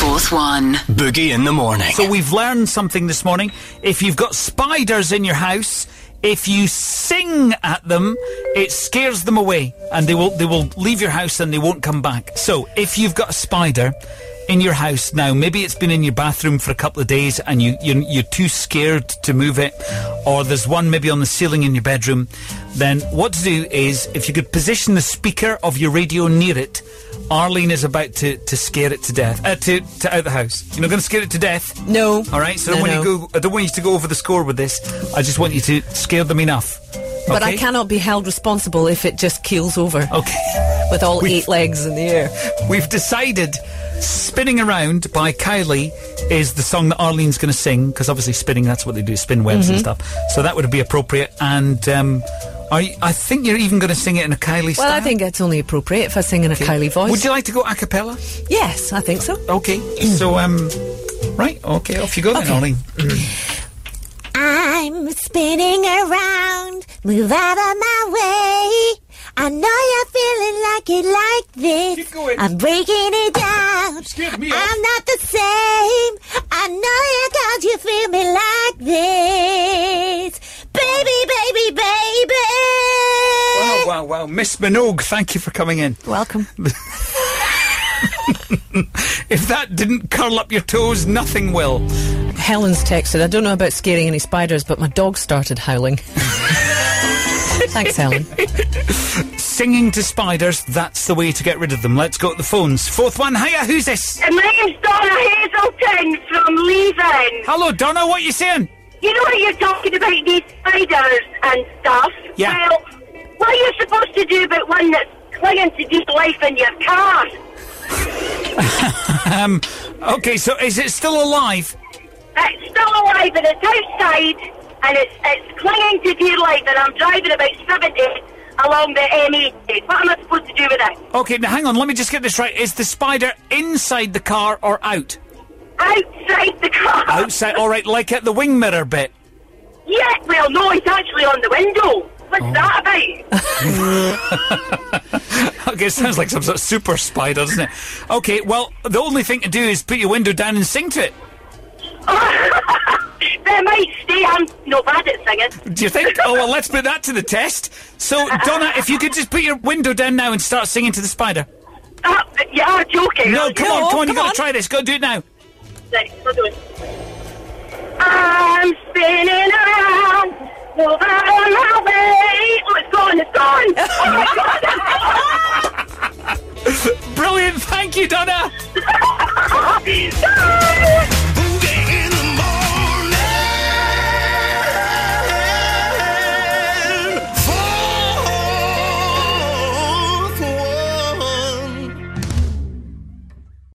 Fourth One. Boogie in the morning. So we've learned something this morning. If you've got spiders in your house, if you sing at them, it scares them away, and they will leave your house and they won't come back. So if you've got a spider in your house now, maybe it's been in your bathroom for a couple of days and you're too scared to move it, or there's one maybe on the ceiling in your bedroom, then what to do is, if you could position the speaker of your radio near it, Arlene is about to scare it to death, to out the house. You're not going to scare it to death? No. All right, so No. I don't want you to go over the score with this. I just want you to scare them enough. But Okay? I cannot be held responsible if it just keels over. Okay. With all 8 legs in the air. We've decided Spinning Around by Kylie is the song that Arlene's going to sing, because obviously spinning, that's what they do, spin webs and stuff. So that would be appropriate. And I think you're even going to sing it in a Kylie style. Well, I think it's only appropriate if I sing in a Kylie voice. Would you like to go a cappella? Yes, I think so. Okay. So, right, okay, off you go then, Arlene. I'm spinning around, move out of my way. I know you're feeling like it like this. Keep going. I'm breaking it down. Scared me off. I'm not the same. I know you 'cause you feel me like this. Baby, baby, baby. Wow. Miss Minogue, thank you for coming in. Welcome. If that didn't curl up your toes, nothing will. Helen's texted, I don't know about scaring any spiders, but my dog started howling. Thanks, Helen. Singing to spiders, that's the way to get rid of them. Let's go to the phones. Fourth One, hiya, who's this? My name's Donna Hazelton from Leaving. Hello, Donna, what are you saying? You know what you're talking about, these spiders and stuff? Yeah. Well, what are you supposed to do about one that's clinging to deep life in your car? Okay, so is it still alive? It's still alive and it's outside and it's clinging to dear life, and I'm driving about 70 along the M80. What am I supposed to do with it? Okay, now hang on, let me just get this right. Is the spider inside the car or out? Outside the car. Outside, alright, like at the wing mirror bit. Yeah, well, no, it's actually on the window. What's that about? Okay, it sounds like some sort of super spider, doesn't it? Okay, well, the only thing to do is put your window down and sing to it. They might stay. I'm not bad at singing. Do you think? Oh, well, let's put that to the test. So, Donna, if you could just put your window down now and start singing to the spider. You're joking. No, come on, you come got on. to try this. Go do it now. Right, we'll do it. I'm spinning around, move out of my way. Oh, it's gone. Oh, my God. Brilliant, thank you, Donna.